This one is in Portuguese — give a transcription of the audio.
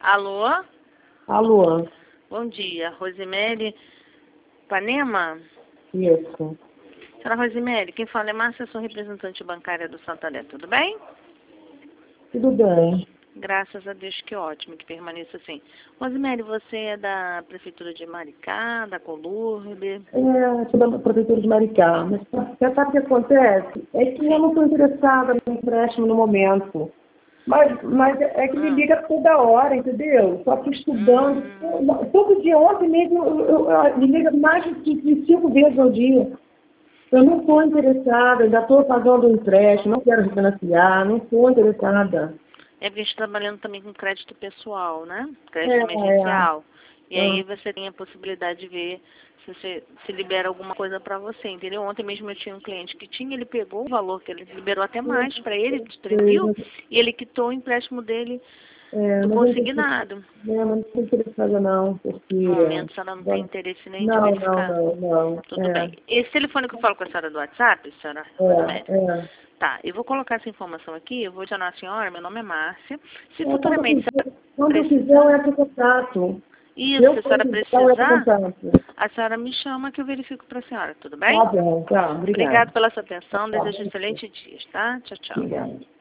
Alô? Alô? Bom dia, Rosemary Panema? Isso. Senhora Rosemary, quem fala é Márcia, sou representante bancária do Santander, tudo bem? Tudo bem. Graças a Deus, que ótimo, que permaneça assim. Rosemary, você é da Prefeitura de Maricá, da Colurbe? Sou da Prefeitura de Maricá, mas você sabe o que acontece? É que eu não estou interessada no empréstimo no momento. Mas é que me liga toda hora, entendeu? Só que estudando, todo dia, ontem mesmo, me liga mais de 5 vezes ao dia. Eu não estou interessada, ainda estou pagando um empréstimo, não quero refinanciar, não estou interessada. É porque a gente está trabalhando também com crédito pessoal, né? Crédito emergencial. E aí você tem a possibilidade de ver se libera alguma coisa para você, entendeu? Ontem mesmo eu tinha um cliente que tinha, ele pegou o valor que ele liberou até mais para ele, de 3 mil, e ele quitou o empréstimo dele do consignado. Não estou interessada não, porque... No momento, a senhora não tem interesse nem de verificar. Não. Tudo bem. Esse telefone que eu falo com a senhora do WhatsApp, senhora Rosemary? Tá, eu vou colocar essa informação aqui, eu vou chamar a senhora, meu nome é Márcia. Se futuramente quando eu quiser, eu entro em contato. Isso, se a senhora precisar, a senhora me chama que eu verifico para a senhora, tudo bem? Tá bom, tá, obrigada. Obrigada pela sua atenção, desejo excelentes dias, tá? Tchau, tchau. Obrigada.